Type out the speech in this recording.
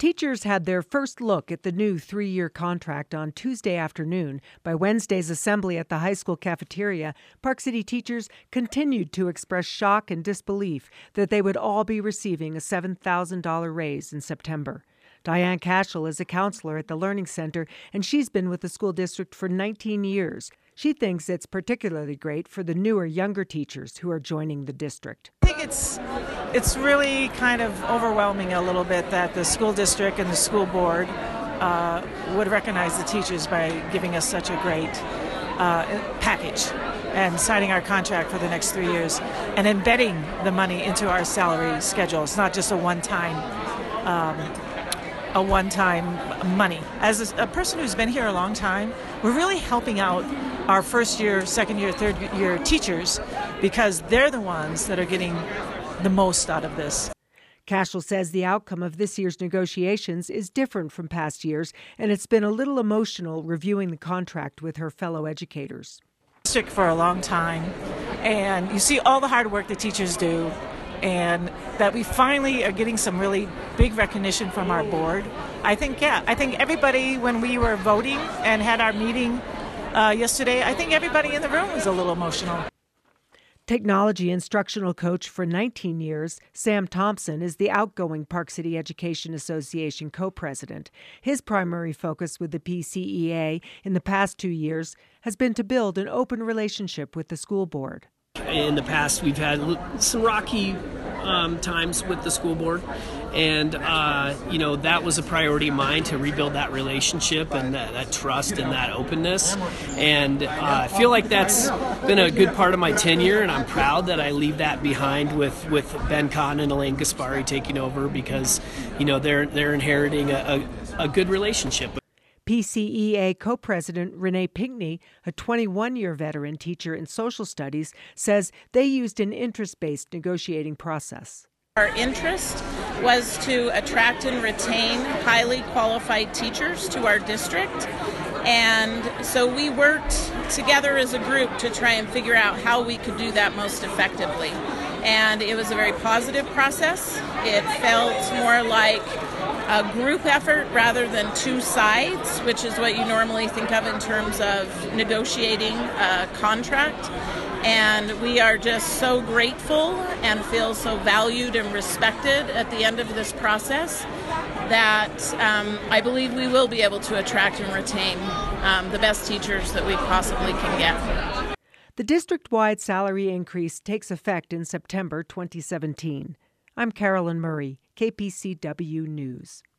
Teachers had their first look at the new 3-year contract on Tuesday afternoon. By Wednesday's assembly at the high school cafeteria, Park City teachers continued to express shock and disbelief that they would all be receiving a $7,000 raise in September. Diane Cashel is a counselor at the Learning Center, and she's been with the school district for 19 years. She thinks it's particularly great for the newer, younger teachers who are joining the district. I think it's really kind of overwhelming a little bit that the school district and the school board would recognize the teachers by giving us such a great package and signing our contract for the next 3 years and embedding the money into our salary schedule. It's not just a one-time money. As a person who's been here a long time, we're really helping out our first year, second year, third year teachers because they're the ones that are getting the most out of this. Cashel says the outcome of this year's negotiations is different from past years, and it's been a little emotional reviewing the contract with her fellow educators. District for a long time, and you see all the hard work the teachers do, and that we finally are getting some really big recognition from our board. I think everybody, when we were voting and had our meeting yesterday, I think everybody in the room was a little emotional. Technology instructional coach for 19 years, Sam Thompson is the outgoing Park City Education Association co-president. His primary focus with the PCEA in the past 2 years has been to build an open relationship with the school board. In the past, we've had some rocky times with the school board, and that was a priority of mine to rebuild that relationship and that trust and that openness. And I feel like that's been a good part of my tenure, and I'm proud that I leave that behind with Ben Cotton and Elaine Gaspari taking over because they're inheriting a good relationship. PCEA co-president Renee Pinkney, a 21-year veteran teacher in social studies, says they used an interest-based negotiating process. Our interest was to attract and retain highly qualified teachers to our district, and so we worked together as a group to try and figure out how we could do that most effectively. And it was a very positive process. It felt more like a group effort rather than two sides, which is what you normally think of in terms of negotiating a contract. And we are just so grateful and feel so valued and respected at the end of this process that I believe we will be able to attract and retain the best teachers that we possibly can get. The district-wide salary increase takes effect in September 2017. I'm Carolyn Murray, KPCW News.